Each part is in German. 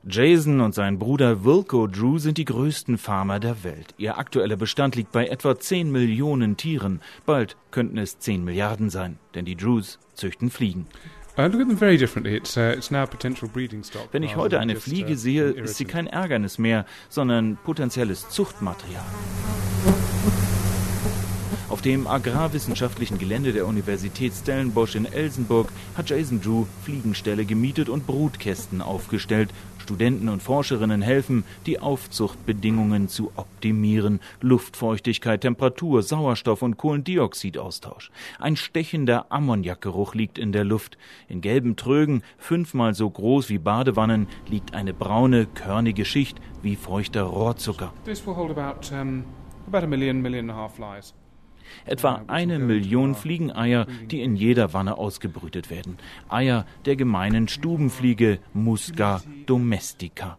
Jason und sein Bruder Wilco Drew sind die größten Farmer der Welt. Ihr aktueller Bestand liegt bei etwa 10 Millionen Tieren. Bald könnten es 10 Milliarden sein, denn die Drews züchten Fliegen. Wenn ich heute eine Fliege sehe, ist sie kein Ärgernis mehr, sondern potenzielles Zuchtmaterial. Auf dem agrarwissenschaftlichen Gelände der Universität Stellenbosch in Elsenburg hat Jason Drew Fliegenställe gemietet und Brutkästen aufgestellt. Studenten und Forscherinnen helfen, die Aufzuchtbedingungen zu optimieren. Luftfeuchtigkeit, Temperatur, Sauerstoff- und Kohlendioxidaustausch. Ein stechender Ammoniakgeruch liegt in der Luft. In gelben Trögen, 5-mal so groß wie Badewannen, liegt eine braune, körnige Schicht wie feuchter Rohrzucker. Etwa 1 Million Fliegeneier, die in jeder Wanne ausgebrütet werden. Eier der gemeinen Stubenfliege Musca domestica.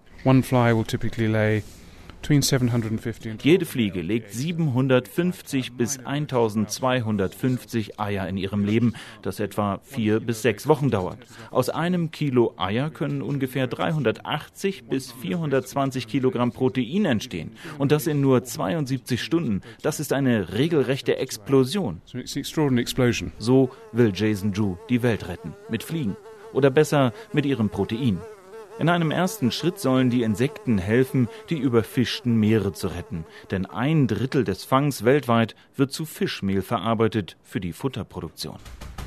Jede Fliege legt 750 bis 1250 Eier in ihrem Leben, das etwa 4 bis 6 Wochen dauert. Aus einem Kilo Eier können ungefähr 380 bis 420 Kilogramm Protein entstehen. Und das in nur 72 Stunden. Das ist eine regelrechte Explosion. So will Jason Drew die Welt retten. Mit Fliegen. Oder besser mit ihrem Protein. In einem ersten Schritt sollen die Insekten helfen, die überfischten Meere zu retten. Denn 1/3 des Fangs weltweit wird zu Fischmehl verarbeitet für die Futterproduktion.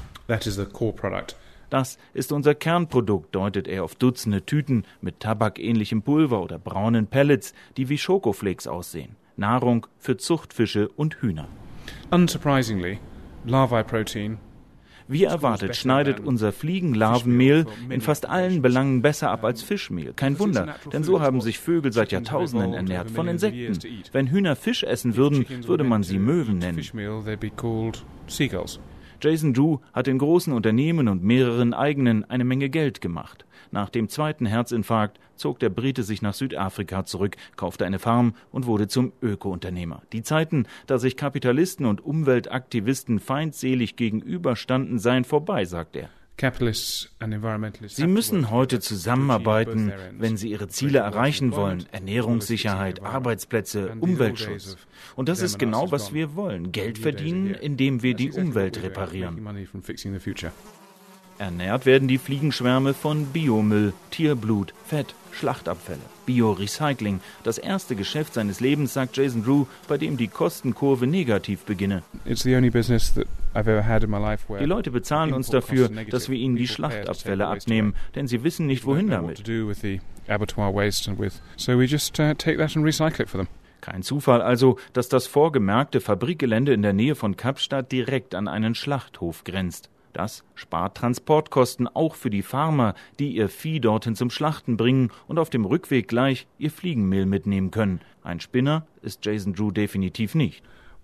Das ist unser Kernprodukt, deutet er auf Dutzende Tüten mit tabakähnlichem Pulver oder braunen Pellets, die wie Schokoflakes aussehen. Nahrung für Zuchtfische und Hühner. Unsurprisingly, larvae protein. Wie erwartet, schneidet unser Fliegenlarvenmehl in fast allen Belangen besser ab als Fischmehl. Kein Wunder, denn so haben sich Vögel seit Jahrtausenden ernährt, von Insekten. Wenn Hühner Fisch essen würden, würde man sie Möwen nennen. Jason Drew hat in großen Unternehmen und mehreren eigenen eine Menge Geld gemacht. Nach dem zweiten Herzinfarkt zog der Brite sich nach Südafrika zurück, kaufte eine Farm und wurde zum Öko-Unternehmer. Die Zeiten, da sich Kapitalisten und Umweltaktivisten feindselig gegenüberstanden, seien vorbei, sagt er. Sie müssen heute zusammenarbeiten, wenn sie ihre Ziele erreichen wollen. Ernährungssicherheit, Arbeitsplätze, Umweltschutz. Und das ist genau, was wir wollen. Geld verdienen, indem wir die Umwelt reparieren. Ernährt werden die Fliegenschwärme von Biomüll, Tierblut, Fett, Schlachtabfälle. Biorecycling, das erste Geschäft seines Lebens, sagt Jason Drew, bei dem die Kostenkurve negativ beginne. Die Leute bezahlen uns dafür, dass wir ihnen die Schlachtabfälle abnehmen, denn sie wissen nicht, wohin damit. Kein Zufall also, dass das vorgemerkte Fabrikgelände in der Nähe von Kapstadt direkt an einen Schlachthof grenzt. Das spart Transportkosten auch für die Farmer, die ihr Vieh dorthin zum Schlachten bringen und auf dem Rückweg gleich ihr Fliegenmehl mitnehmen können. Ein Spinner ist Jason Drew definitiv nicht.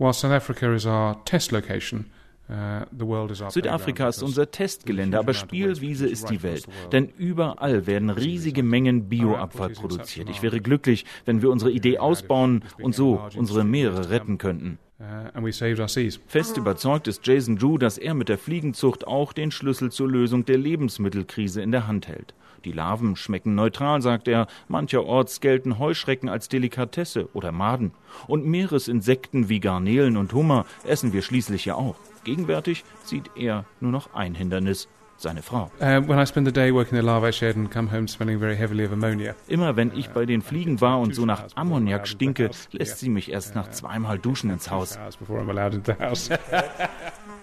Südafrika ist unser Testgelände, aber Spielwiese ist die Welt. Denn überall werden riesige Mengen Bioabfall produziert. Ich wäre glücklich, wenn wir unsere Idee ausbauen und so unsere Meere retten könnten. Fest überzeugt ist Jason Drew, dass er mit der Fliegenzucht auch den Schlüssel zur Lösung der Lebensmittelkrise in der Hand hält. Die Larven schmecken neutral, sagt er. Mancherorts gelten Heuschrecken als Delikatesse oder Maden. Und Meeresinsekten wie Garnelen und Hummer essen wir schließlich ja auch. Gegenwärtig sieht er nur noch ein Hindernis: seine Frau. Immer wenn ich bei den Fliegen war und so nach Ammoniak stinke, lässt sie mich erst nach 2-mal Duschen ins Haus.